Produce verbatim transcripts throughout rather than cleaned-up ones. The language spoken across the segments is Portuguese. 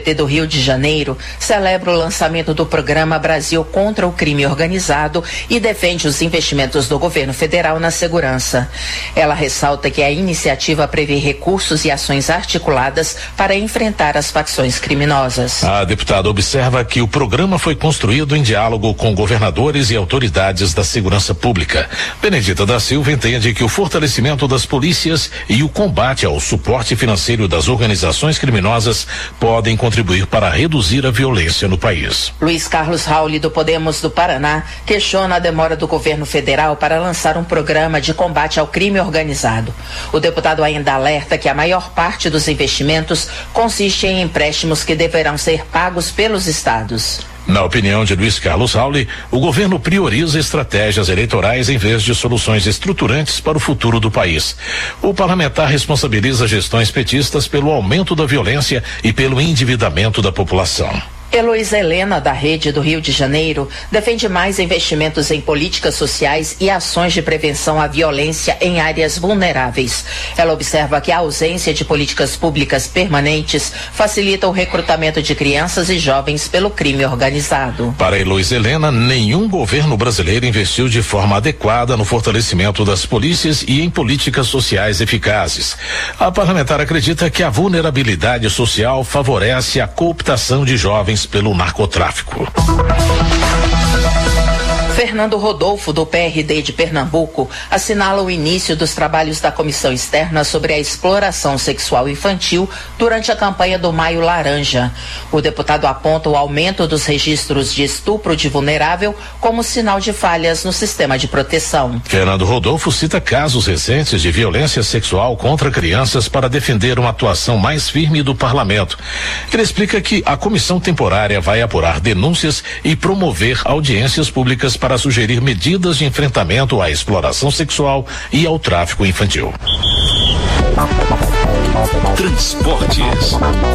do Rio de Janeiro celebra o lançamento do programa Brasil contra o Crime Organizado e defende os investimentos do governo federal na segurança. Ela ressalta que a iniciativa prevê recursos e ações articuladas para enfrentar as facções criminosas. A deputada observa que o programa foi construído em diálogo com governadores e autoridades da segurança pública. Benedita da Silva entende que o fortalecimento das polícias e o combate ao suporte financeiro das organizações criminosas podem contribuir para reduzir a violência no país. Luiz Carlos Rauli, do Podemos do Paraná, questiona a demora do governo federal para lançar um programa de combate ao crime organizado. O deputado ainda alerta que a maior parte dos investimentos consiste em empréstimos que deverão ser pagos pelos estados. Na opinião de Luiz Carlos Rauli, o governo prioriza estratégias eleitorais em vez de soluções estruturantes para o futuro do país. O parlamentar responsabiliza gestões petistas pelo aumento da violência e pelo endividamento da população. Heloísa Helena, da Rede do Rio de Janeiro, defende mais investimentos em políticas sociais e ações de prevenção à violência em áreas vulneráveis. Ela observa que a ausência de políticas públicas permanentes facilita o recrutamento de crianças e jovens pelo crime organizado. Para Heloísa Helena, nenhum governo brasileiro investiu de forma adequada no fortalecimento das polícias e em políticas sociais eficazes. A parlamentar acredita que a vulnerabilidade social favorece a cooptação de jovens pelo narcotráfico. Fernando Rodolfo, do P R D de Pernambuco, assinala o início dos trabalhos da comissão externa sobre a exploração sexual infantil durante a campanha do Maio Laranja. O deputado aponta o aumento dos registros de estupro de vulnerável como sinal de falhas no sistema de proteção. Fernando Rodolfo cita casos recentes de violência sexual contra crianças para defender uma atuação mais firme do parlamento. Ele explica que a comissão temporária vai apurar denúncias e promover audiências públicas para sugerir medidas de enfrentamento à exploração sexual e ao tráfico infantil. Transportes.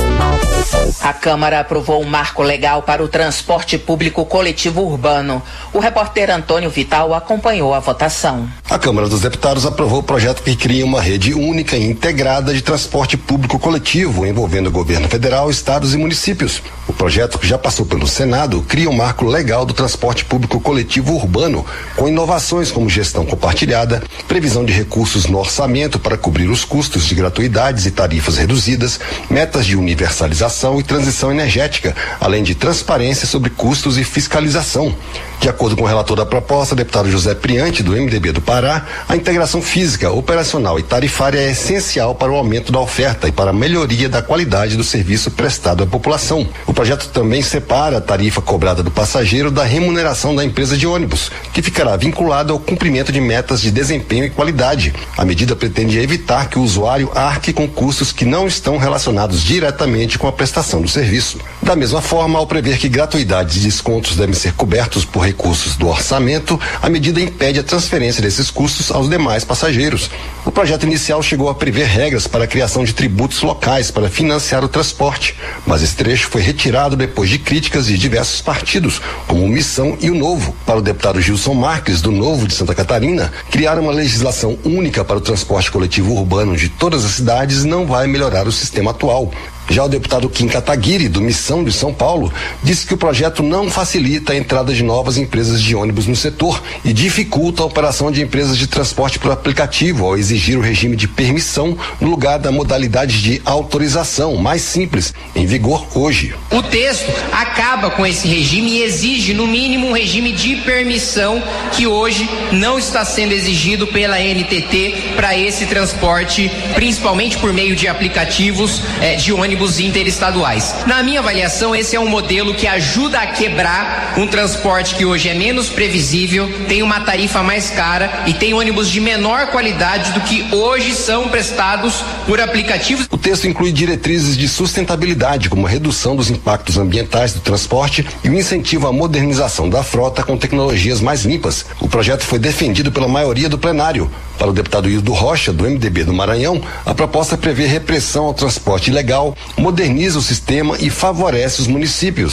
A Câmara aprovou um marco legal para o transporte público coletivo urbano. O repórter Antônio Vital acompanhou a votação. A Câmara dos Deputados aprovou o projeto que cria uma rede única e integrada de transporte público coletivo, envolvendo o governo federal, estados e municípios. O projeto, que já passou pelo Senado, cria um marco legal do transporte público coletivo urbano, com inovações como gestão compartilhada, previsão de recursos no orçamento para cobrir os custos de gratuidades e tarifas reduzidas, metas de universalização e transição energética, além de transparência sobre custos e fiscalização. De acordo com o relator da proposta, deputado José Priante, do M D B do Pará, a integração física, operacional e tarifária é essencial para o aumento da oferta e para a melhoria da qualidade do serviço prestado à população. O projeto também separa a tarifa cobrada do passageiro da remuneração da empresa de ônibus, que ficará vinculada ao cumprimento de metas de desempenho e qualidade. A medida pretende evitar que o usuário arque com custos que não estão relacionados diretamente com a prestação do serviço. Da mesma forma, ao prever que gratuidades e descontos devem ser cobertos por recursos do orçamento, a medida impede a transferência desses custos aos demais passageiros. O projeto inicial chegou a prever regras para a criação de tributos locais para financiar o transporte, mas esse trecho foi retirado depois de críticas de diversos partidos, como o Missão e o Novo. Para o deputado Gilson Marques, do Novo de Santa Catarina, criar uma legislação única para o transporte coletivo urbano de todas as cidades não vai melhorar o sistema atual. Já o deputado Kim Kataguiri, do Missão de São Paulo, disse que o projeto não facilita a entrada de novas empresas de ônibus no setor e dificulta a operação de empresas de transporte por aplicativo ao exigir o regime de permissão no lugar da modalidade de autorização, mais simples, em vigor hoje. O texto acaba com esse regime e exige, no mínimo, um regime de permissão que hoje não está sendo exigido pela N T T para esse transporte, principalmente por meio de aplicativos eh, de ônibus interestaduais. Na minha avaliação, esse é um modelo que ajuda a quebrar um transporte que hoje é menos previsível, tem uma tarifa mais cara e tem ônibus de menor qualidade do que hoje são prestados por aplicativos. O texto inclui diretrizes de sustentabilidade, como a redução dos impactos ambientais do transporte e o incentivo à modernização da frota com tecnologias mais limpas. O projeto foi defendido pela maioria do plenário. Para o deputado Hildo Rocha, do M D B do Maranhão, a proposta prevê repressão ao transporte ilegal, moderniza o sistema e favorece os municípios.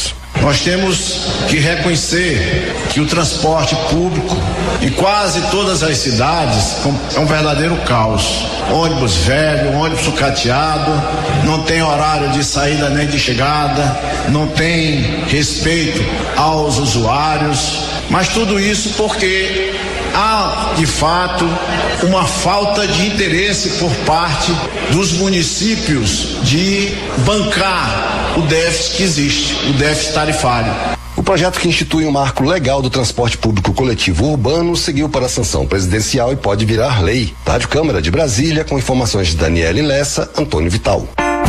Nós temos que reconhecer que o transporte público em quase todas as cidades é um verdadeiro caos. Ônibus velho, ônibus sucateado, não tem horário de saída nem de chegada, não tem respeito aos usuários, mas tudo isso porque há, de fato, uma falta de interesse por parte dos municípios de bancar o déficit que existe, o déficit tarifário. O projeto que institui um marco legal do transporte público coletivo urbano seguiu para a sanção presidencial e pode virar lei. Rádio Câmara de Brasília, com informações de Daniele Lessa, Antônio Vital.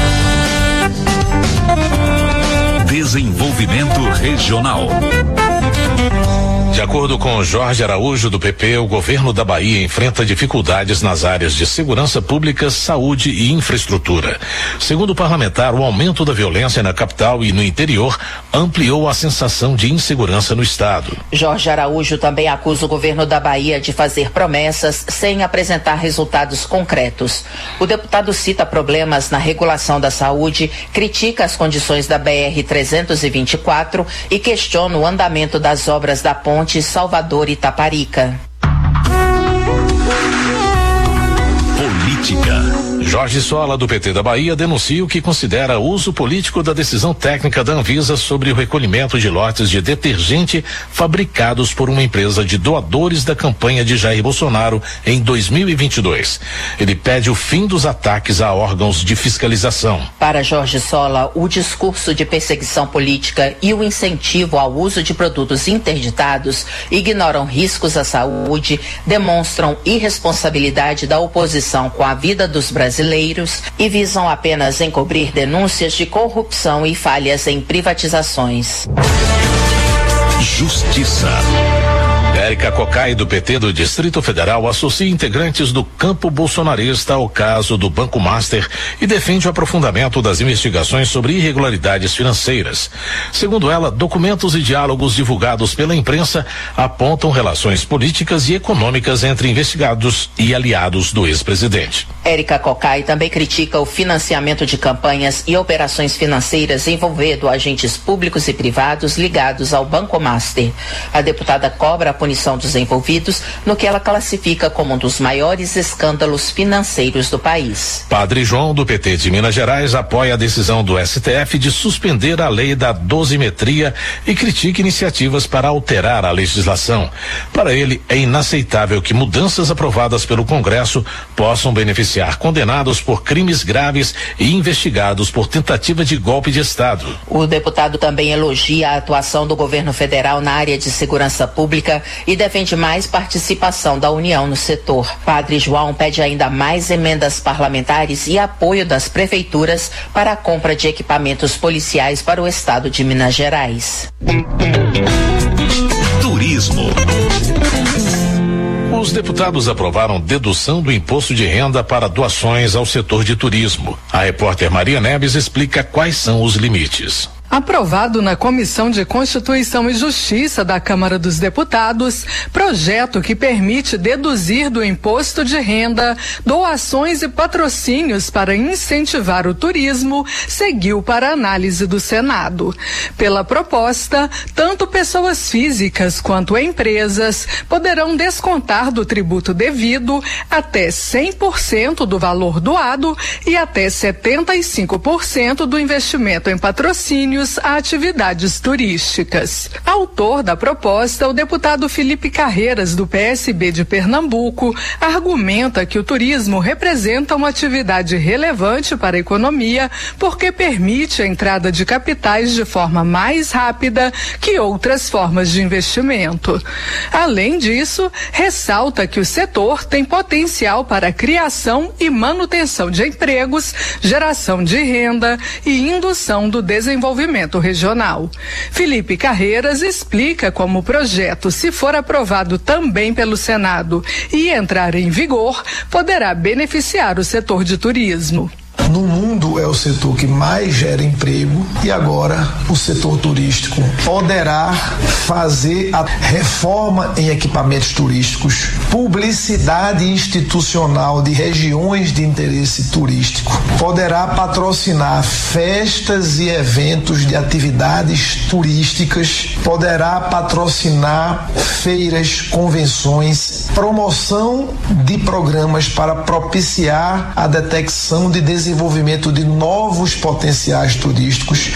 Desenvolvimento Regional. De acordo com Jorge Araújo, do P P, o governo da Bahia enfrenta dificuldades nas áreas de segurança pública, saúde e infraestrutura. Segundo o parlamentar, o aumento da violência na capital e no interior ampliou a sensação de insegurança no estado. Jorge Araújo também acusa o governo da Bahia de fazer promessas sem apresentar resultados concretos. O deputado cita problemas na regulação da saúde, critica as condições da B R trezentos e vinte e quatro e questiona o andamento das obras da ponte Salvador e Taparica. Política. Jorge Sola, do P T da Bahia, denuncia o que considera uso político da decisão técnica da Anvisa sobre o recolhimento de lotes de detergente fabricados por uma empresa de doadores da campanha de Jair Bolsonaro em dois mil e vinte e dois. Ele pede o fim dos ataques a órgãos de fiscalização. Para Jorge Sola, o discurso de perseguição política e o incentivo ao uso de produtos interditados ignoram riscos à saúde, demonstram irresponsabilidade da oposição com a vida dos brasileiros e visam apenas encobrir denúncias de corrupção e falhas em privatizações. Justiça. Érica Cocai, do P T do Distrito Federal, associa integrantes do campo bolsonarista ao caso do Banco Master e defende o aprofundamento das investigações sobre irregularidades financeiras. Segundo ela, documentos e diálogos divulgados pela imprensa apontam relações políticas e econômicas entre investigados e aliados do ex-presidente. Érica Cocai também critica o financiamento de campanhas e operações financeiras envolvendo agentes públicos e privados ligados ao Banco Master. A deputada cobra a punição dos envolvidos no que ela classifica como um dos maiores escândalos financeiros do país. Padre João, do P T de Minas Gerais, apoia a decisão do S T F de suspender a lei da dosimetria e critica iniciativas para alterar a legislação. Para ele, é inaceitável que mudanças aprovadas pelo Congresso possam beneficiar condenados por crimes graves e investigados por tentativa de golpe de Estado. O deputado também elogia a atuação do governo federal na área de segurança pública e defende mais participação da União no setor. Padre João pede ainda mais emendas parlamentares e apoio das prefeituras para a compra de equipamentos policiais para o estado de Minas Gerais. Turismo. Os deputados aprovaram dedução do imposto de renda para doações ao setor de turismo. A repórter Maria Neves explica quais são os limites. Aprovado na Comissão de Constituição e Justiça da Câmara dos Deputados, projeto que permite deduzir do imposto de renda doações e patrocínios para incentivar o turismo, seguiu para análise do Senado. Pela proposta, tanto pessoas físicas quanto empresas poderão descontar do tributo devido até cem por cento do valor doado e até setenta e cinco por cento do investimento em patrocínios a atividades turísticas. Autor da proposta, o deputado Felipe Carreiras, do P S B de Pernambuco, argumenta que o turismo representa uma atividade relevante para a economia porque permite a entrada de capitais de forma mais rápida que outras formas de investimento. Além disso, ressalta que o setor tem potencial para a criação e manutenção de empregos, geração de renda e indução do desenvolvimento regional. Felipe Carreiras explica como o projeto, se for aprovado também pelo Senado e entrar em vigor, poderá beneficiar o setor de turismo. no mundo é o setor que mais gera emprego e agora o setor turístico poderá fazer a reforma em equipamentos turísticos, publicidade institucional de regiões de interesse turístico, poderá patrocinar festas e eventos de atividades turísticas, poderá patrocinar feiras, convenções, promoção de programas para propiciar a detecção de desenvolvimento de novos potenciais turísticos,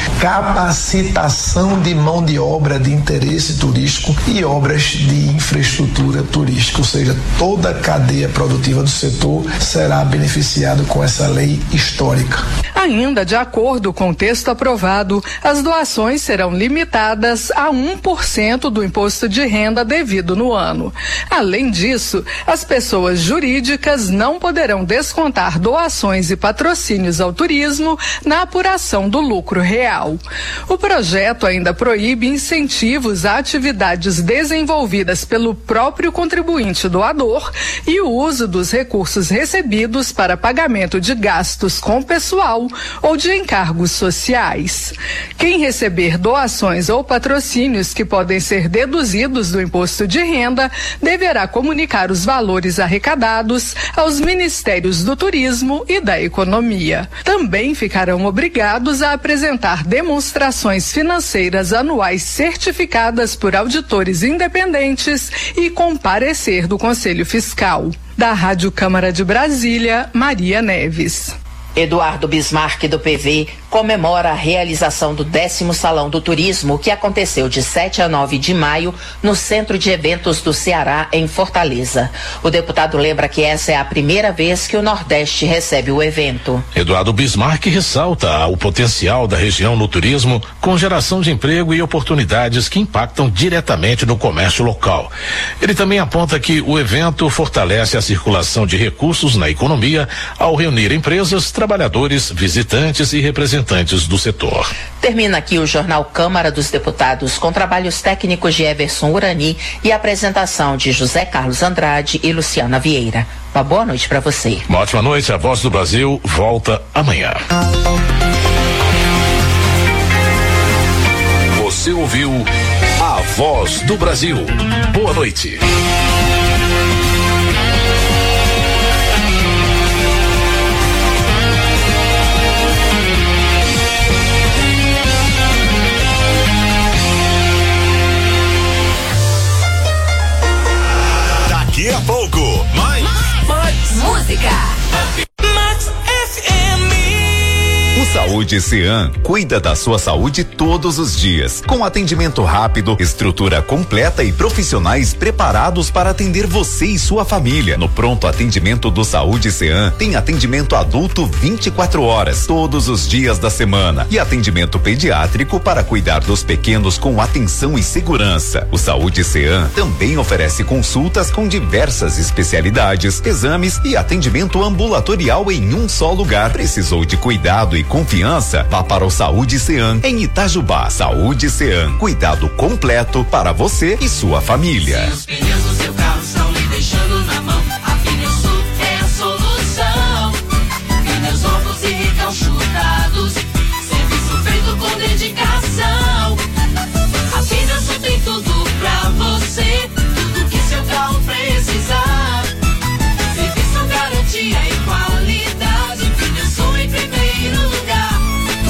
capacitação de mão de obra de interesse turístico e obras de infraestrutura turística, ou seja, toda a cadeia produtiva do setor será beneficiada com essa lei histórica. Ainda de acordo com o texto aprovado, as doações serão limitadas a um por cento do imposto de renda devido no ano. Além disso, as pessoas jurídicas não poderão descontar doações e patrocínios ao turismo na apuração do lucro real. O projeto ainda proíbe incentivos a atividades desenvolvidas pelo próprio contribuinte doador e o uso dos recursos recebidos para pagamento de gastos com pessoal ou de encargos sociais. Quem receber doações ou patrocínios que podem ser deduzidos do imposto de renda deverá comunicar os valores arrecadados aos Ministérios do Turismo e da Economia. Também ficarão obrigados a apresentar demonstrações financeiras anuais certificadas por auditores independentes e com parecer do Conselho Fiscal. Da Rádio Câmara de Brasília, Maria Neves. Eduardo Bismarck, do P V, comemora a realização do décimo Salão do Turismo, que aconteceu de sete a nove de maio no Centro de Eventos do Ceará, em Fortaleza. O deputado lembra que essa é a primeira vez que o Nordeste recebe o evento. Eduardo Bismarck ressalta o potencial da região no turismo, com geração de emprego e oportunidades que impactam diretamente no comércio local. Ele também aponta que o evento fortalece a circulação de recursos na economia ao reunir empresas, trabalhadores, visitantes e representantes do setor. Termina aqui o Jornal Câmara dos Deputados, com trabalhos técnicos de Everson Urani e apresentação de José Carlos Andrade e Luciana Vieira. Uma boa noite para você. Uma ótima noite. A Voz do Brasil volta amanhã. Você ouviu a Voz do Brasil. Boa noite. Daqui a pouco, mais, mais, mais música. Max F M. O Saúde Cean cuida da sua saúde todos os dias, com atendimento rápido, estrutura completa e profissionais preparados para atender você e sua família. No pronto atendimento do Saúde Cean tem atendimento adulto vinte e quatro horas, todos os dias da semana, e atendimento pediátrico para cuidar dos pequenos com atenção e segurança. O Saúde Cean também oferece consultas com diversas especialidades, exames e atendimento ambulatorial em um só lugar. Precisou de cuidado e confiança? Vá para o Saúde Cean em Itajubá. Saúde Cean, cuidado completo para você e sua família. Se os pneus do seu carro estão lhe deixando na mão, a Pneusul é a solução. Pneus novos e recalchutados, serviço feito com dedicação. A Pneusul tem tudo pra você, tudo que seu carro precisar. Serviço, garantia e qualidade, Pneusul em primeiro lugar.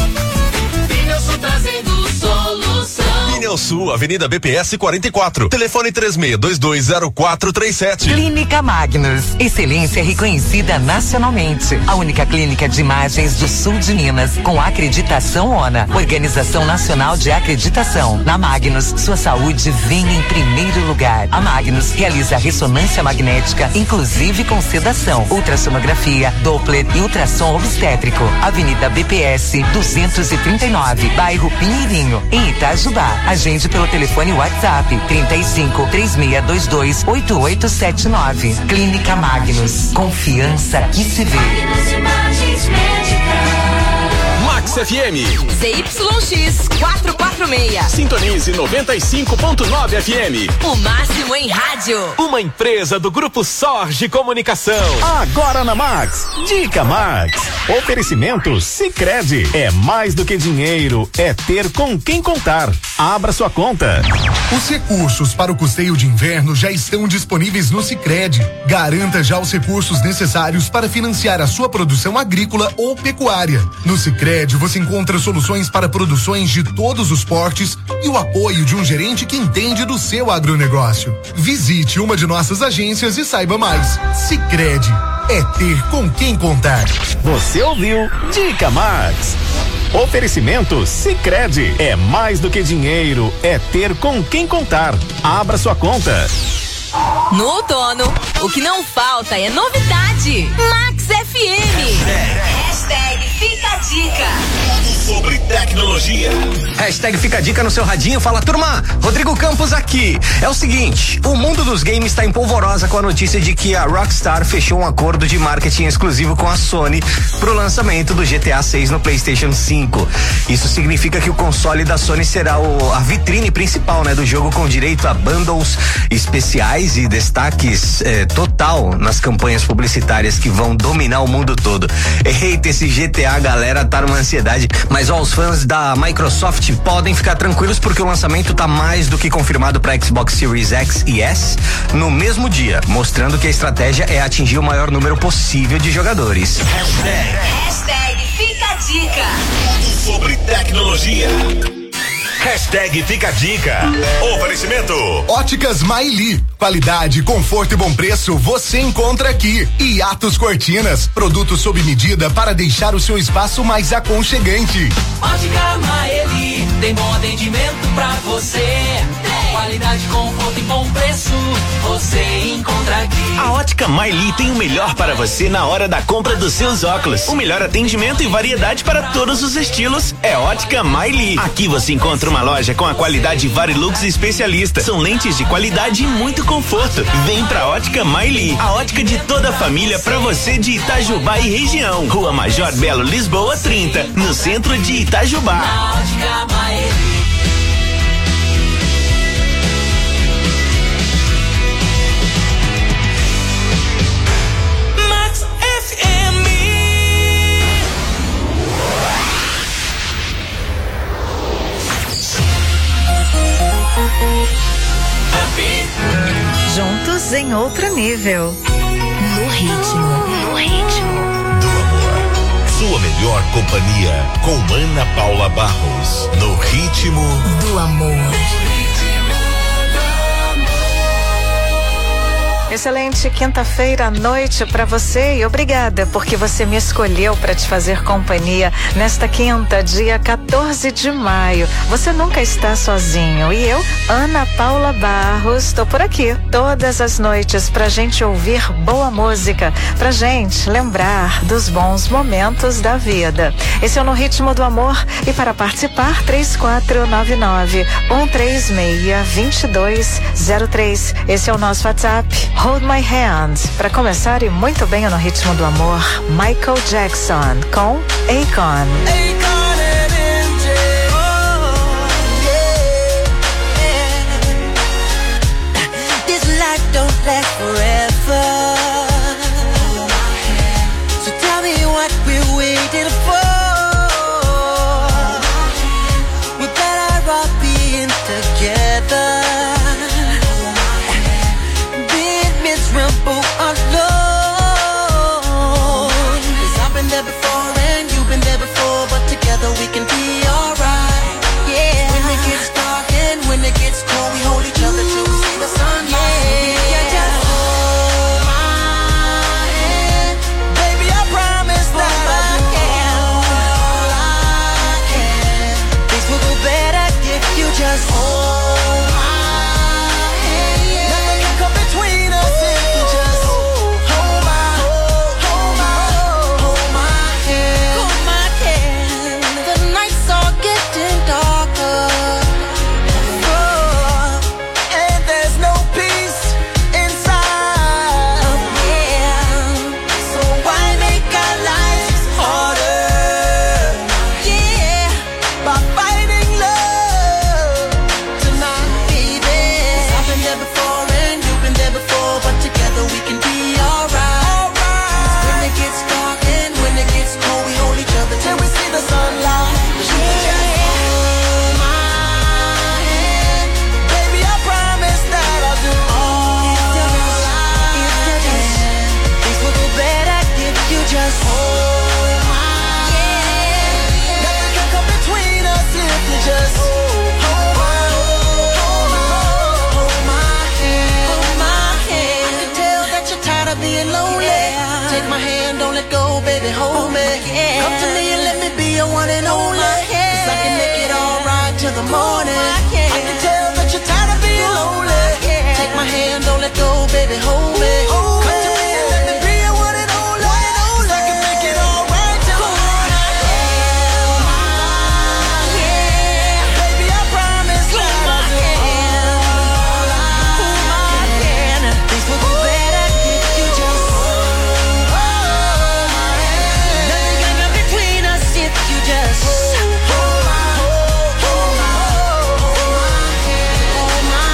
Pneusul trazendo solução. Pneusul, Avenida B P S quarenta e quatro. Telefone três seis dois dois zero quatro três sete. Clínica Magnus, excelência reconhecida nacionalmente. A única clínica de imagens do sul de Minas com acreditação ONA, Organização Nacional de Acreditação. Na Magnus, sua saúde vem em primeiro lugar. A Magnus realiza ressonância magnética, inclusive com sedação, ultrassonografia, Doppler e ultrassom obstétrico. Avenida B P S duzentos e trinta e nove, bairro Pinheirinho, em Itajubá. Agende pelo telefone WhatsApp trinta e cinco, três seis dois dois, oito oito sete nove. Clínica Magnus, confiança que se vê. Max Max F M. Z Y X quatrocentos e quarenta e seis. Sintonize noventa e cinco ponto nove F M. O máximo em rádio. Uma empresa do Grupo Sorge Comunicação. Agora na Max. Dica Max. Oferecimento Sicredi. É mais do que dinheiro, é ter com quem contar. Abra sua conta. Os recursos para o custeio de inverno já estão disponíveis no Sicredi. Garanta já os recursos necessários para financiar a sua produção agrícola ou pecuária. No Sicredi você encontra soluções para produções de todos os portes e o apoio de um gerente que entende do seu agronegócio. Visite uma de nossas agências e saiba mais. Sicredi é ter com quem contar. Você ouviu Dica Max. Oferecimento Sicredi. É mais do que dinheiro, é ter com quem contar. Abra sua conta. No outono, o que não falta é novidade. Max F M. Hashtag Fica a Dica. Sobre tecnologia. Hashtag Fica a Dica no seu radinho. Fala, turma, Rodrigo Campos aqui. É o seguinte, o mundo dos games está em polvorosa com a notícia de que a Rockstar fechou um acordo de marketing exclusivo com a Sony pro lançamento do G T A seis no PlayStation cinco. Isso significa que o console da Sony será o, a vitrine principal, né, do jogo, com direito a bundles especiais e destaques eh, total nas campanhas publicitárias que vão dominar o mundo todo. Eita, esse G T A, galera, tá numa ansiedade. Mas ó, os fãs da Microsoft podem ficar tranquilos porque o lançamento tá mais do que confirmado para Xbox Series X e S no mesmo dia, mostrando que a estratégia é atingir o maior número possível de jogadores. Hashtag, Hashtag Fica a Dica. Sobre tecnologia. Hashtag Fica a Dica. Oferecimento Óticas Maili. Qualidade, conforto e bom preço você encontra aqui. E Atos Cortinas, produtos sob medida para deixar o seu espaço mais aconchegante. Ótica Maili, tem bom atendimento pra você. Qualidade, conforto e bom preço você encontra aqui. A Ótica Maili tem o melhor para você na hora da compra dos seus óculos. O melhor atendimento e variedade para todos os estilos é Ótica Maili. Aqui você encontra uma loja com a qualidade Varilux especialista. São lentes de qualidade e muito conforto. Vem pra Ótica Maili, a ótica de toda a família pra você de Itajubá e região. Rua Major Belo, Lisboa trinta, no centro de Itajubá. Na Ótica Maili. Juntos em outro nível. No ritmo, no ritmo do amor. Sua melhor companhia com Ana Paula Barros. No ritmo do amor. Excelente quinta-feira à noite para você e obrigada porque você me escolheu para te fazer companhia nesta quinta, dia quatorze de maio. Você nunca está sozinho e eu, Ana Paula Barros, estou por aqui todas as noites pra gente ouvir boa música, pra gente lembrar dos bons momentos da vida. Esse é o No Ritmo do Amor e para participar, três quatro nove nove, um três seis, dois dois zero três. Esse é o nosso WhatsApp. Hold My Hand. Para começar e muito bem No Ritmo do Amor, Michael Jackson com Akon. Don't last forever. So tell me what we're waiting for. We better all be in together. Being miserable alone. 'Cause I've been there before and you've been there before, but together baby, hold me. Yeah. Come to me and let me be your one and only. Cause I can make it all right till the morning. I can tell that you're tired of being lonely. Take my hand, don't let go, baby, hold me. Come to me and let me be your one and only. Cause I can make it all right till the morning. Yeah, baby, I promise that I'll do all I can. Things will be better if you just hold my hand. Nothing can come between us if you just hold my hold my hold my hand, hold my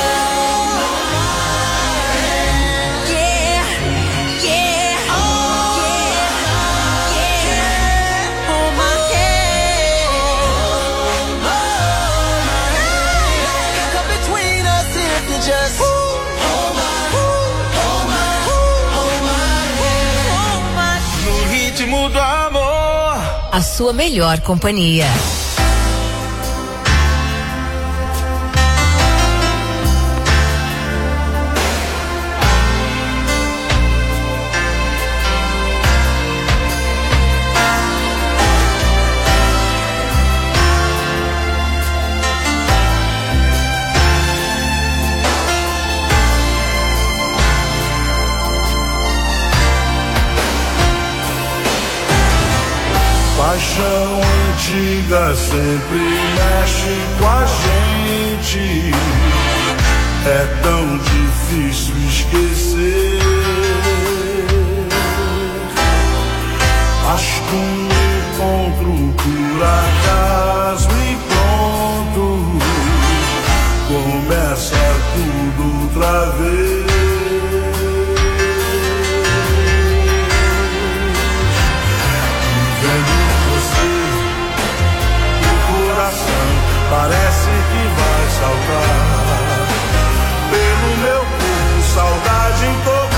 hand. Yeah, yeah, oh yeah, yeah. Hold my hand, hold my hand. Nothing can come between us if you just hold my hold my hold my hand, hold my hand. No ritmo do amor. A sua melhor companhia. Paixão antiga sempre mexe com a gente. É tão difícil esquecer. Acho que um encontro por acaso e pronto, começa tudo outra vez. Parece que vai saltar pelo meu corpo, saudade em todo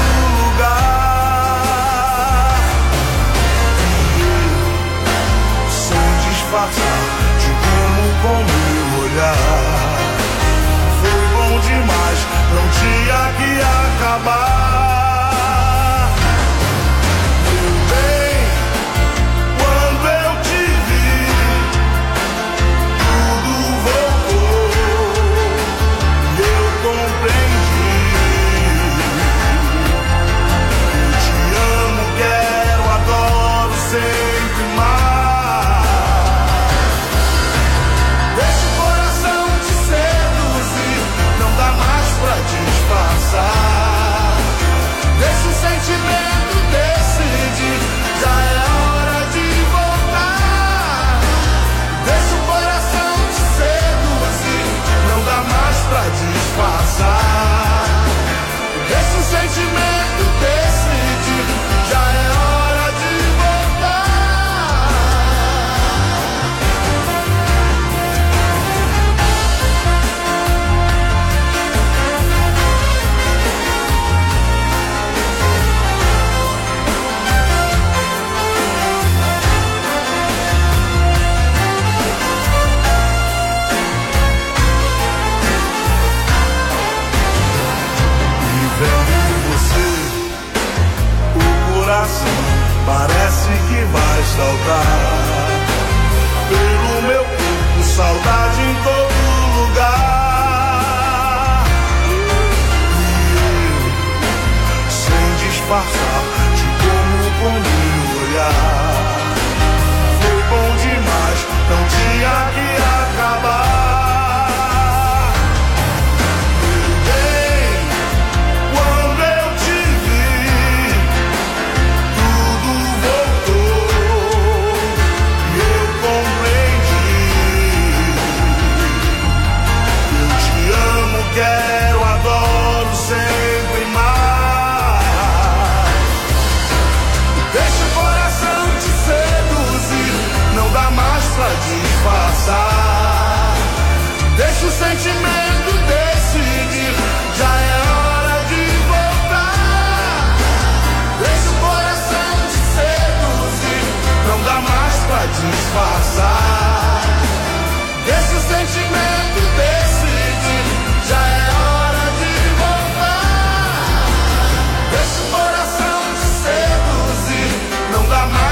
lugar. E sem disfarçar de como com meu olhar. Foi bom demais, não tinha que acabar. Meu bem, quando eu te vi, sempre mais. Deixa o coração te seduzir, não dá mais pra disfarçar. Deixa o sentimento decidir, já é hora de voltar. Deixa o coração te seduzir, não dá mais pra disfarçar. Deixa o sentimento decidir, já é hora de parece que vai saltar pelo meu corpo, saudade em todo lugar. E eu, sem disfarçar de como com meu olhar, foi bom demais, não tinha que acabar. Quero, adoro sempre mais. Deixa o coração te seduzir, não dá mais pra disfarçar. Deixa o sentimento decidir, já é hora de voltar. Deixa o coração te seduzir, não dá mais pra disfarçar. Deixa o sentimento decidir, já é hora de voltar. Deixa o coração te seduzir, não dá mais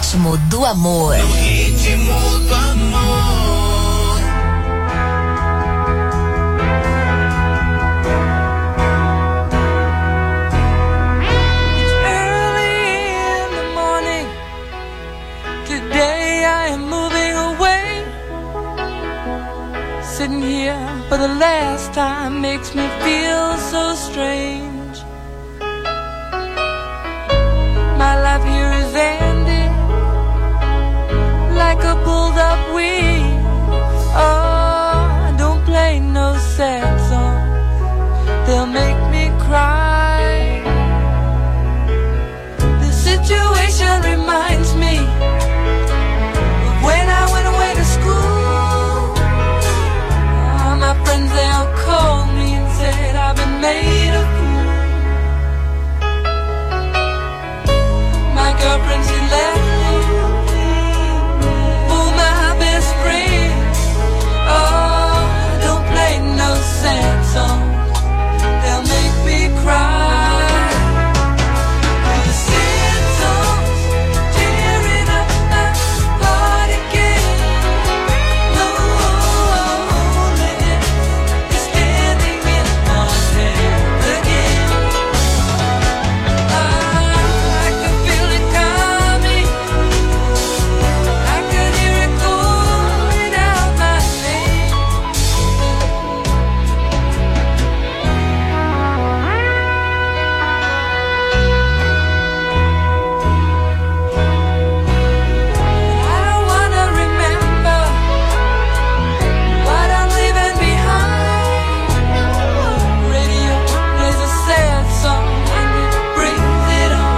ritmo do amor. No ritmo do amor. Early in the morning, today I am moving away. Sitting here for the last time makes me feel so strange. My life here is ending like a pulled up wing. Oh, don't play no sad songs, they'll make me cry. The situation reminds me of when I went away to school. Oh, my friends, they all called me and said I've been made of fool. My girlfriend, she left me for my best friend. Oh, don't play no sad songs, they'll make me cry. The sad songs tearing up my heart again. No loneliness is standing in my head again. I can feel it coming, I can hear it calling out my name. I don't wanna remember what I'm leaving behind. Radio plays a sad song and it brings it on.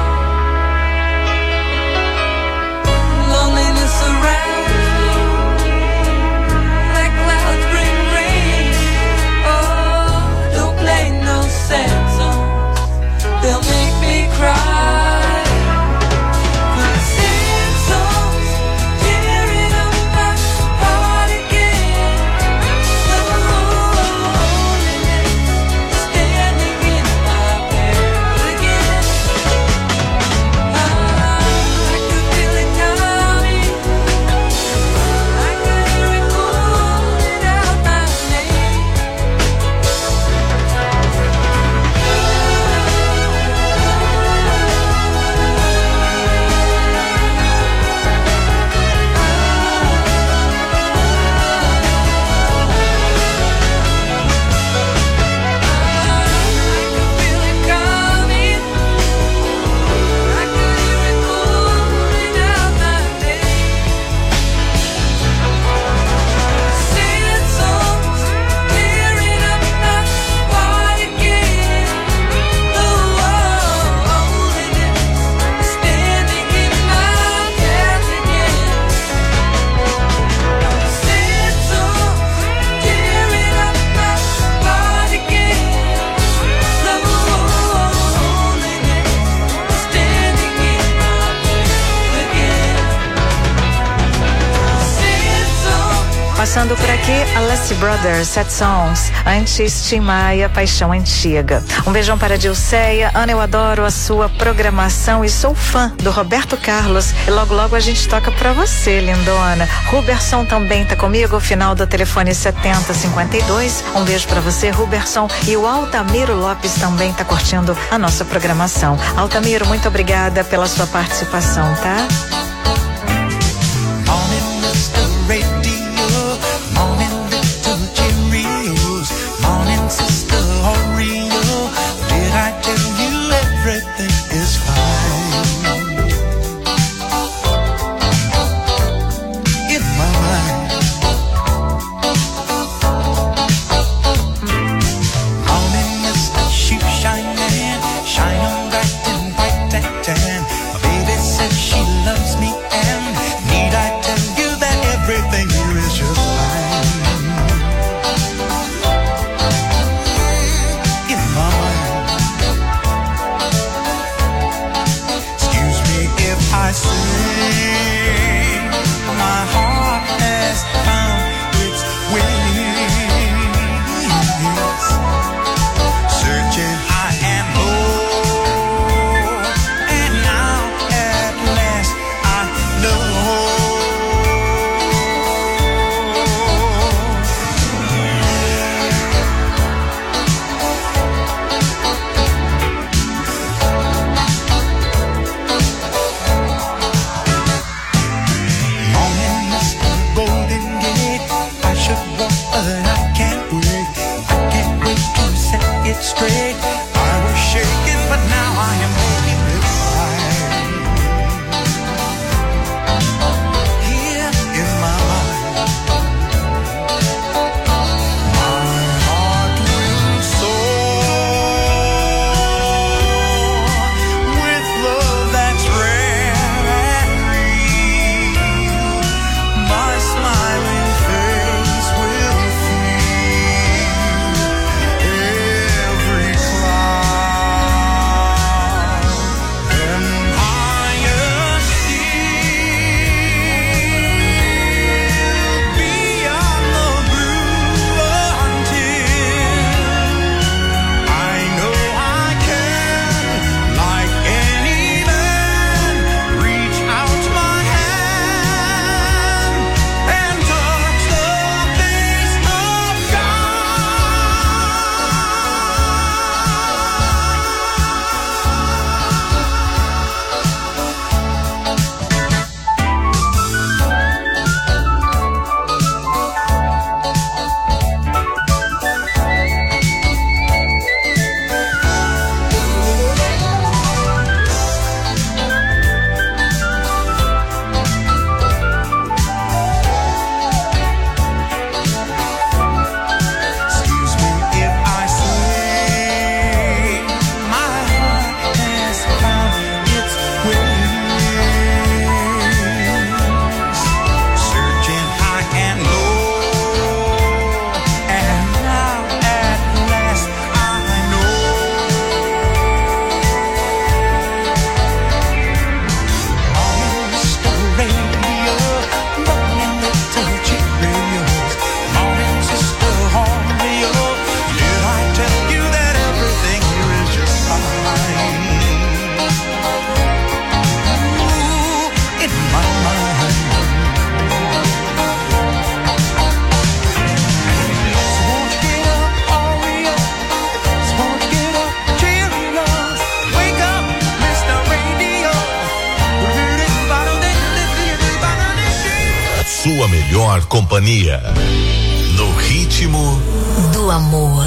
Loneliness surrounds me like clouds bring rain. Oh, don't play no sad songs, they'll make me cry. The sad songs tearing up my heart again. The loneliness is standing in my bed again. I can feel it coming, I can hear it calling out my name. Passando por aqui, Alessi Brothers, Sad Songs, antes Tim Maia, Paixão Antiga. Um beijão para a Dilceia. Ana, eu adoro a sua programação e sou fã do Roberto Carlos. E logo, logo a gente toca pra você, lindona. Ruberson também tá comigo, final do telefone setenta cinquenta e dois. Um beijo pra você, Ruberson. E o Altamiro Lopes também tá curtindo a nossa programação. Altamiro, muito obrigada pela sua participação, tá? Morning, mister Radio. Morning, little Cheerios. Morning, sister Oreo. Did I tell you everything is fine? In my mind. Morning, mister Shoe Shining. Shine on bright and white and tan. My baby says she loves melhor companhia. No ritmo do amor.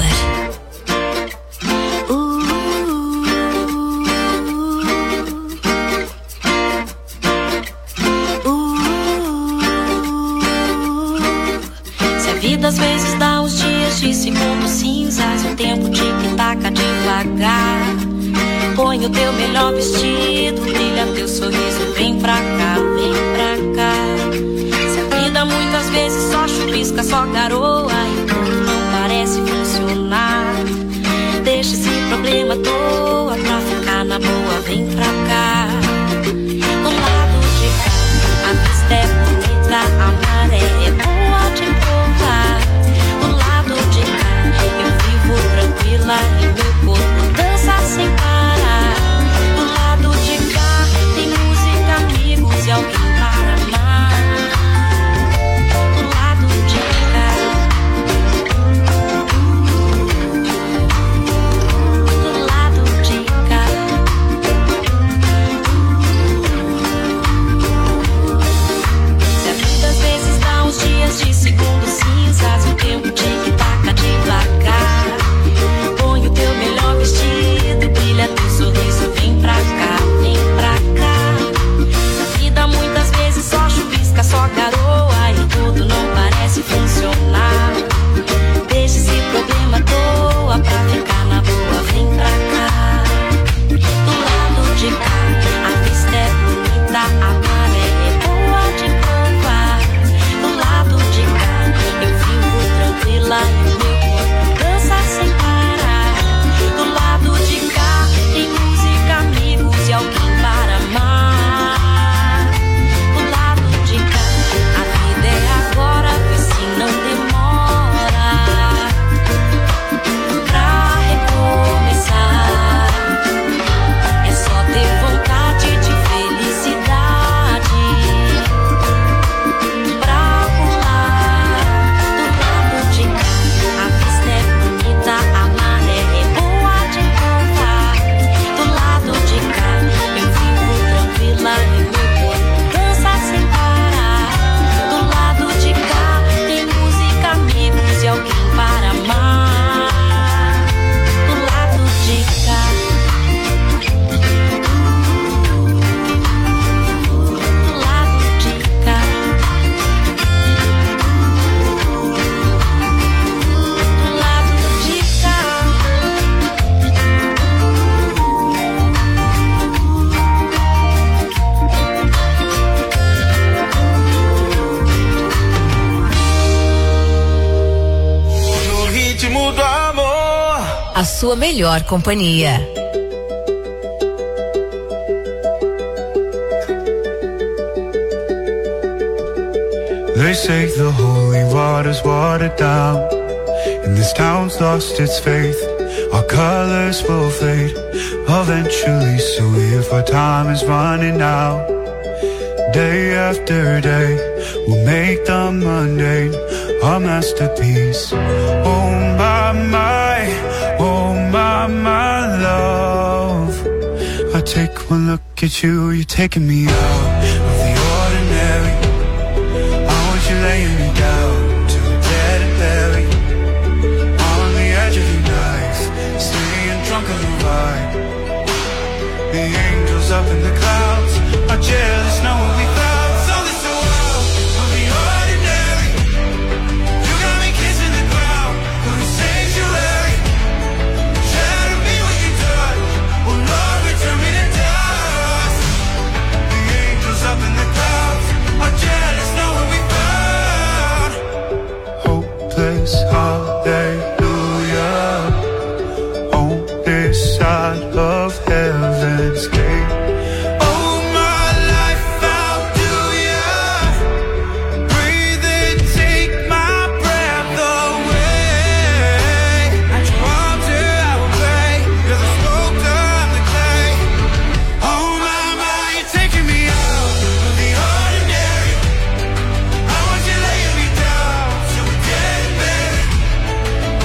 Se a vida às vezes dá uns dias de segundos cinzas, o tempo tic-taca devagar. Põe o teu melhor vestido, brilha teu sorriso, vem pra cá, vem pra cá. Se a vida muitas vezes só chuvisca, só garoa e tudo não parece funcionar, deixa esse problema à toa pra ficar na boa, vem pra cá. Do lado de cá, a vista é bonita, a maré é boa de provar. Do lado de cá, eu vivo tranquila e meu corpo dança sem parar. Do lado de cá, tem música, amigos e alguém para amar. Do lado de cá, do lado de cá. Se a vida às vezes dá uns dias de segundos cinzas, o tempo tic-taca devagar. Põe o teu melhor vestido, brilha teu sorriso, vem pra cá, vem pra cá. A vida muitas vezes só chuvisca, só garoa e tudo não parece funcionar. Deixa esse problema à toa pra ficar na boa, vem pra cá. Do lado de cá, a vista é bonita, a maré é boa de provar. Do lado de cá, eu vivo tranquila e meu corpo dança sem parar. Do lado de cá, tem música, amigos e alguém para amar. Do lado de cá, a vida é agora, vê se não demora pra recomeçar. É só ter vontade de felicidade pra pular. Do lado de cá, a vista é bonita, a maré é boa de provar. Do lado de cá, eu vivo tranquila e meu corpo dança sem parar. Do lado de cá, tem música, amigos e alguém para amar. Do lado de cá, do lado de cá, do lado de cá. No ritmo do amor. A sua melhor companhia. They say the holy water's watered down, and this town's lost its faith. Our colors will fade eventually, so if our time is running out, day after day, we'll make the mundane a masterpiece. Oh my, my, oh my, my love, I take one look at you, you're taking me out of the ordinary. You're laying me down to a dead and buried on the edge of your knife, staying drunk on the vibe. The angels up in the clouds are jealous knowing we found something so wild of the ordinary. You got me kissing the ground, going sanctuary. Shadow me when you touch, oh Lord, return me to dust. The angels up in the clouds are jealous knowing we found hopeless hallelujah on this side of heaven's gate. Oh my life, how do ya breathe and take my breath away? At your altar I will pray, you're the sculptor, I'm the clay. Oh my, my, you're taking me out of the ordinary. I want you laying me down to a dead bed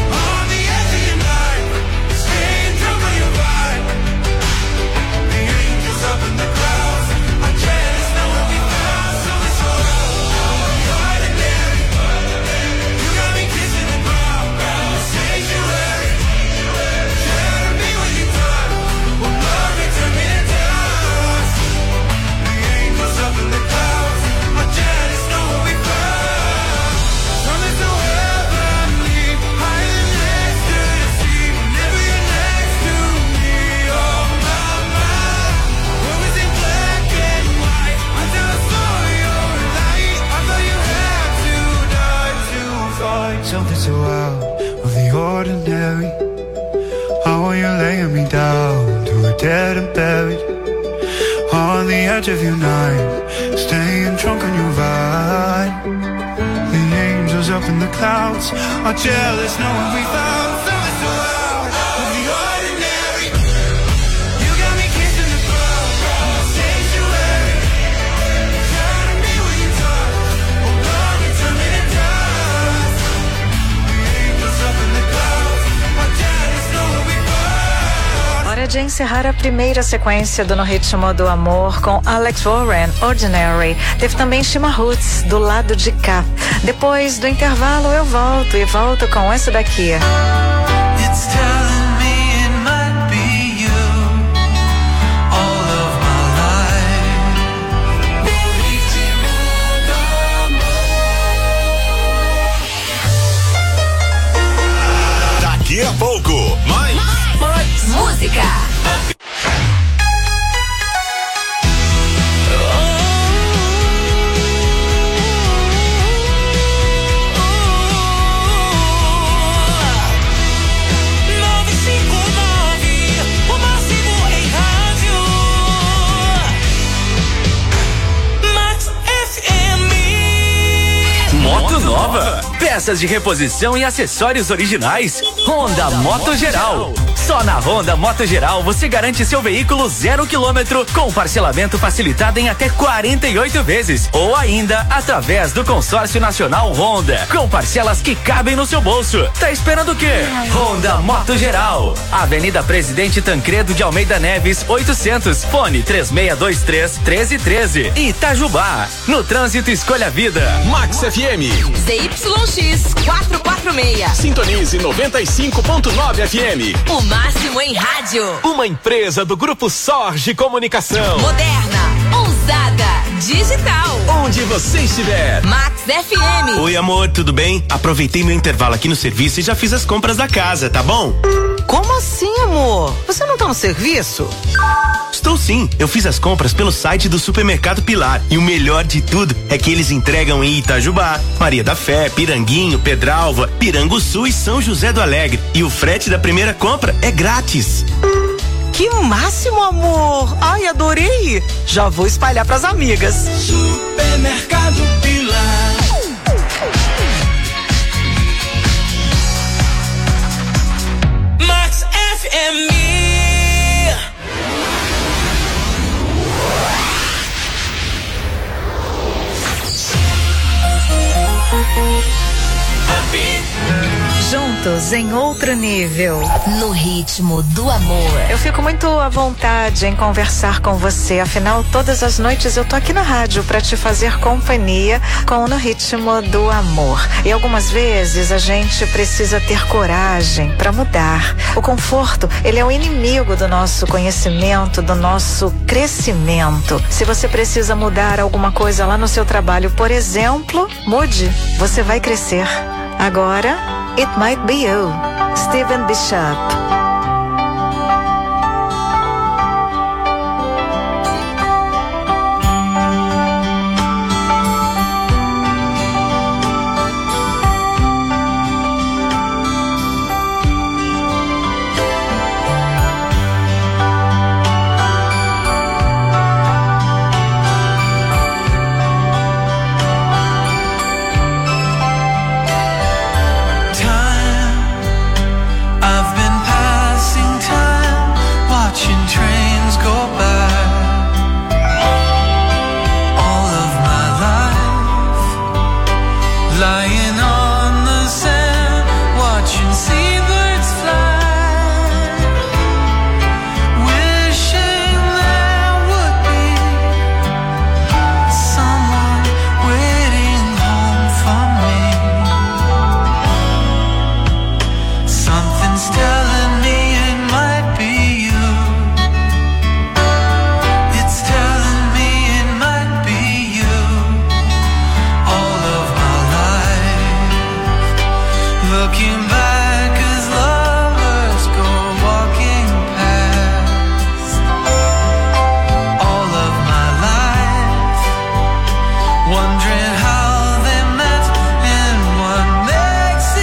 something so out of the ordinary. How are you laying me down to a dead and buried on the edge of your night, staying drunk on your vibe. The angels up in the clouds are jealous knowing we found something so out of the ordinary. You got me kissing the ground, sanctuary. Turning me with your touch, oh Lord, you turn me to dust. The angels up in the clouds are jealous knowing we found. Hora de encerrar a primeira sequência do No Ritmo do Amor com Alex Warren, Ordinary. Teve também Shima Roots, Do Lado de Cá. Depois do intervalo eu volto e volto com essa daqui. It's telling me it might be you all of my life. Ritmo do amor. Daqui a pouco, mais, mais música. Moto nova, peças de reposição e acessórios originais. Honda Moto Geral. Só na Honda Moto Geral você garante seu veículo zero quilômetro com parcelamento facilitado em até quarenta e oito vezes ou ainda através do Consórcio Nacional Honda com parcelas que cabem no seu bolso. Tá esperando o quê? Honda Moto Geral. Avenida Presidente Tancredo de Almeida Neves oitocentos, fone três seis dois três, um três um três. Itajubá. No trânsito escolha a vida. Max F M. Z Y X quatrocentos e quarenta e seis. Sintonize noventa e cinco ponto nove F M. O máximo em rádio. Uma empresa do Grupo Sorge Comunicação. Moderna, ousada, digital. Onde você estiver. Max F M. Oi, amor, tudo bem? Aproveitei meu intervalo aqui no serviço e já fiz as compras da casa, tá bom? Como assim, amor? Você não tá no serviço? Estou sim, eu fiz as compras pelo site do Supermercado Pilar e o melhor de tudo é que eles entregam em Itajubá, Maria da Fé, Piranguinho, Pedralva, Piranguçu e São José do Alegre. E o frete da primeira compra é grátis. Que máximo, amor! Ai, adorei! Já vou espalhar pras amigas. Supermercado Pilar. Max F M. Juntos em outro nível. No ritmo do amor. Eu fico muito à vontade em conversar com você. Afinal, todas as noites eu tô aqui na rádio para te fazer companhia com No Ritmo do Amor. E algumas vezes a gente precisa ter coragem para mudar. O conforto, ele é o inimigo do nosso conhecimento, do nosso crescimento. Se você precisa mudar alguma coisa lá no seu trabalho, por exemplo, mude. Você vai crescer. Agora, It Might Be You, Stephen Bishop. Wondering how they met and what makes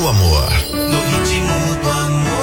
amor. No ritmo do amor.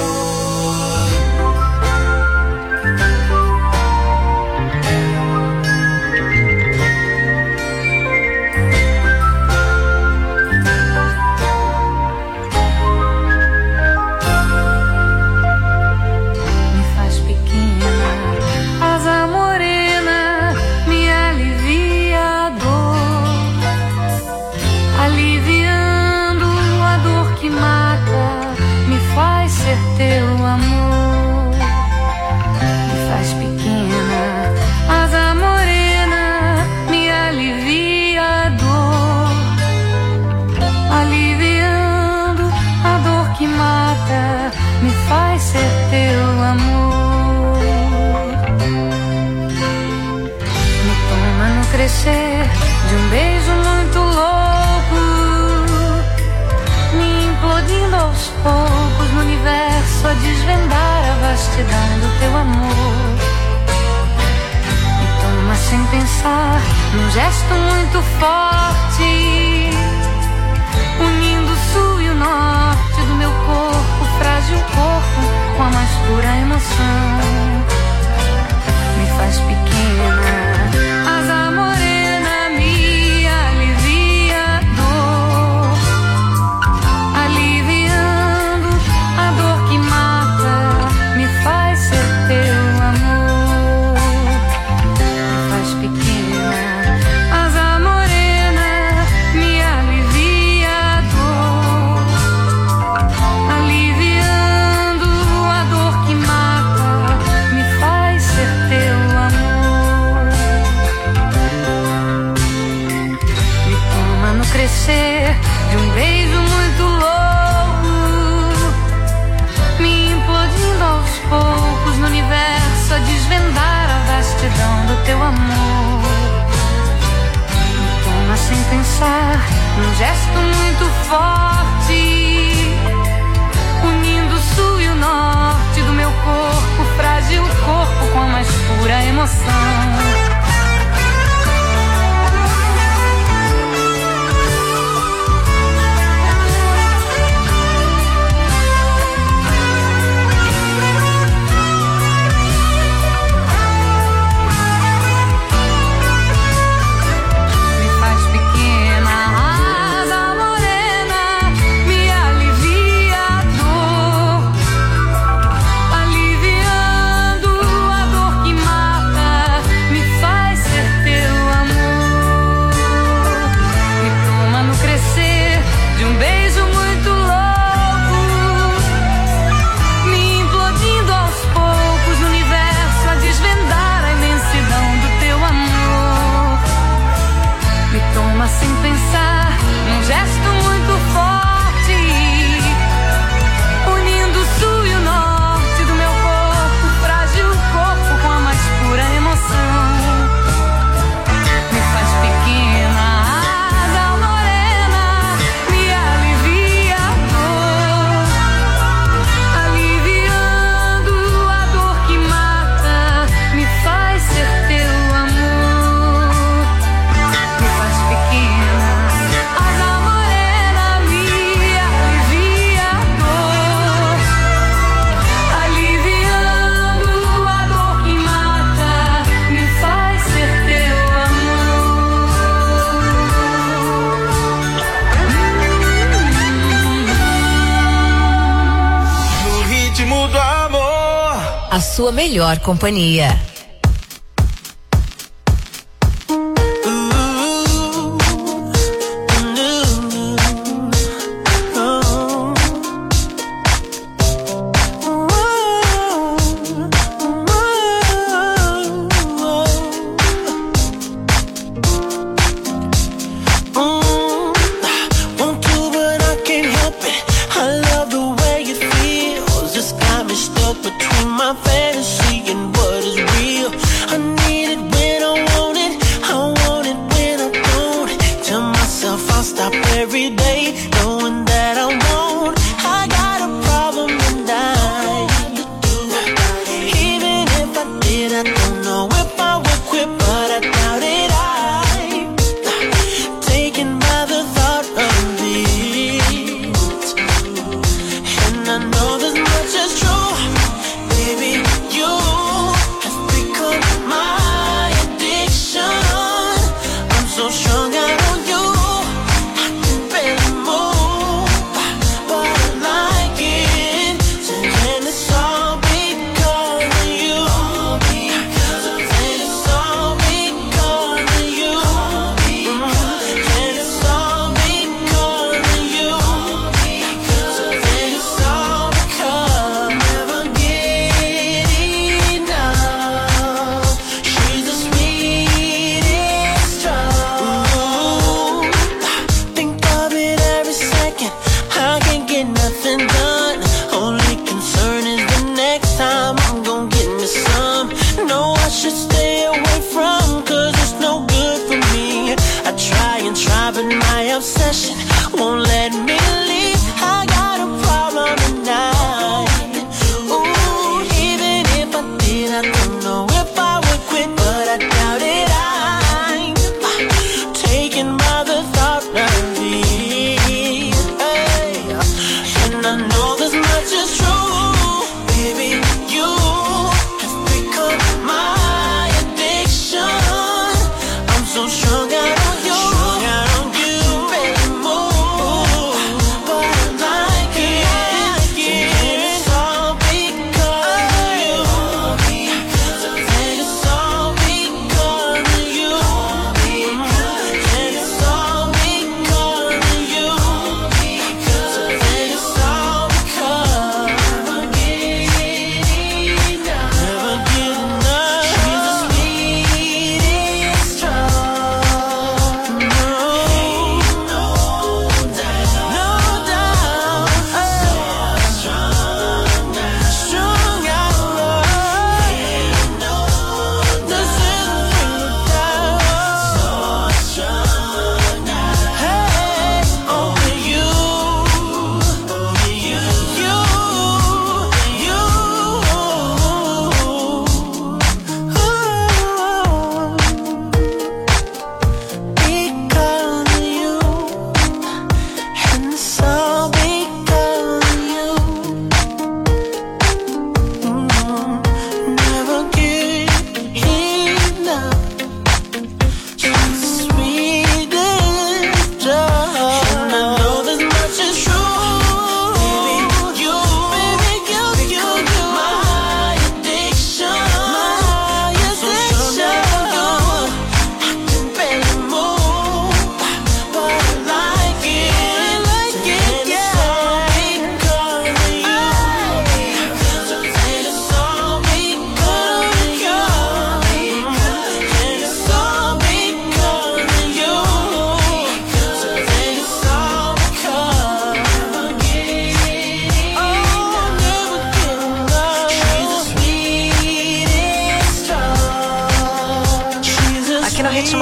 De um beijo muito louco, me implodindo aos poucos no universo a desvendar a vastidão do teu amor. Me toma sem pensar, num gesto muito forte, unindo o sul e o norte do meu corpo, frágil corpo, com a mais pura emoção. Me faz pequena. Asa morena me alivia a dor, aliviando a dor que mata, me faz ser teu amor, me faz pequena. Asa morena me alivia a dor, aliviando a dor que mata, me faz ser teu amor. Crescer de um beijo muito louco, me implodindo aos poucos no universo a desvendar a vastidão do teu amor. Me toma sem pensar, num gesto muito forte, unindo o sul e o norte do meu corpo, frágil corpo com a mais pura emoção. Sem pensar, num gesto muito forte, unindo o sul e o norte do meu corpo, frágil corpo com a mais pura emoção. Me faz pequena, asa morena, me alivia a dor, aliviando a dor que mata, me faz ser teu amor, me faz pequena. A sua melhor companhia. Between my fantasy and what is real.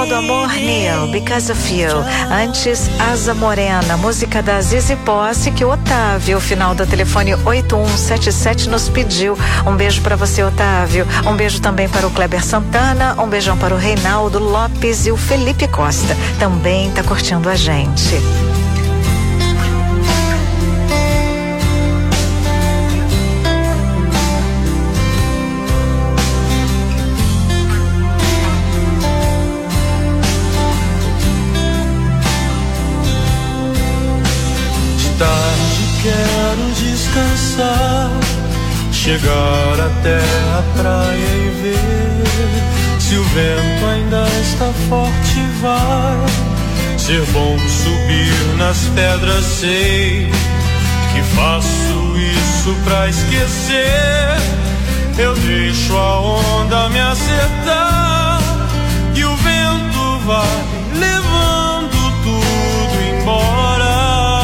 Modo Amor, Neil, Because of You. Antes, Asa Morena, música da Zizi Posse, que o Otávio, final do telefone oito um sete sete, nos pediu. Um beijo para você, Otávio. Um beijo também para o Kleber Santana, um beijão para o Reinaldo Lopes e o Felipe Costa. Também tá curtindo a gente. Quero descansar, chegar até a praia e ver se o vento ainda está forte. Vai ser bom subir nas pedras, sei que faço isso pra esquecer. Eu deixo a onda me acertar e o vento vai levando tudo embora.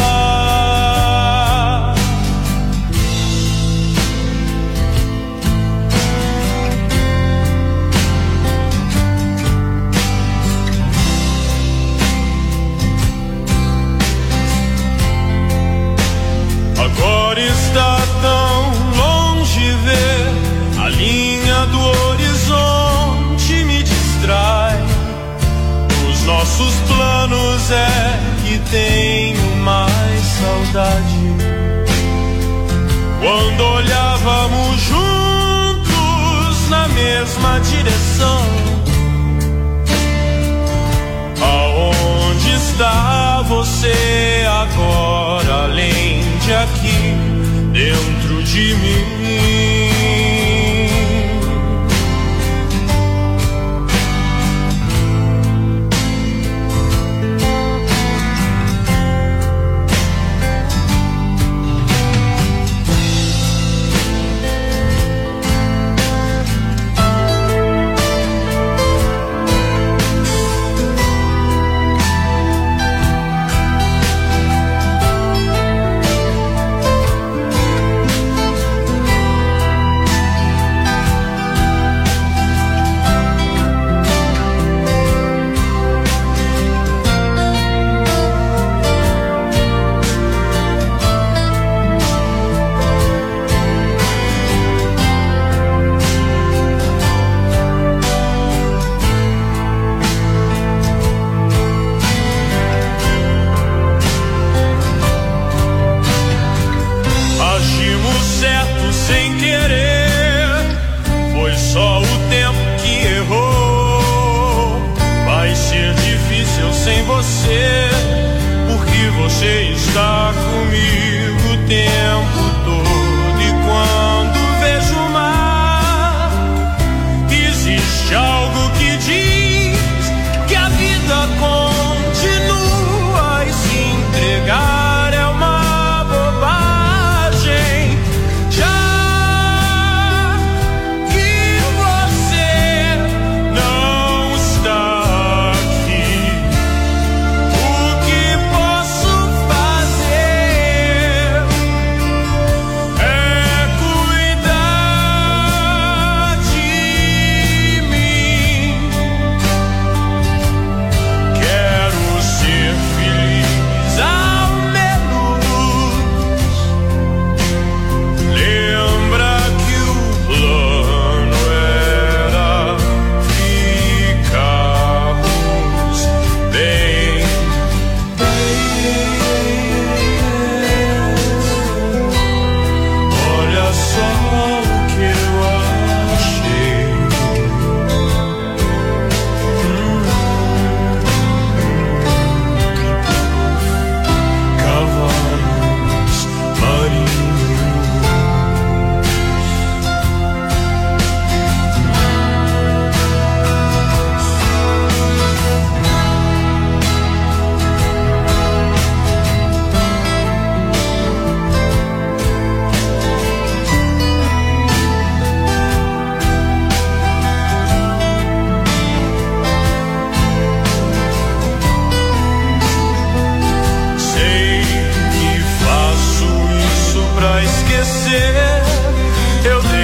Agora está tão longe ver a linha do horizonte, me distrai. Os nossos planos é que tenho mais saudade. Quando olhávamos juntos na mesma direção, aonde está você agora, além de aqui dentro de mim?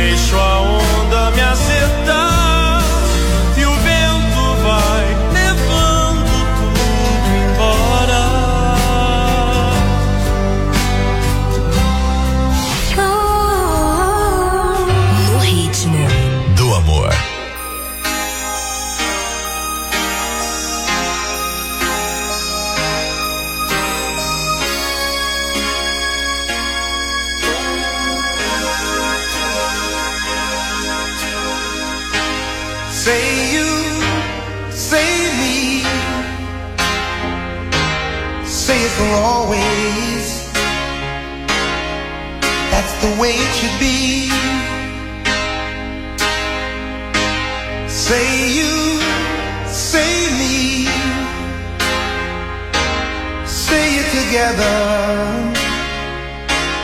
Deixo a onda me acertar e o vento vai levando Say you, say me, say it for always. That's the way it should be. Say you, say me, say it together.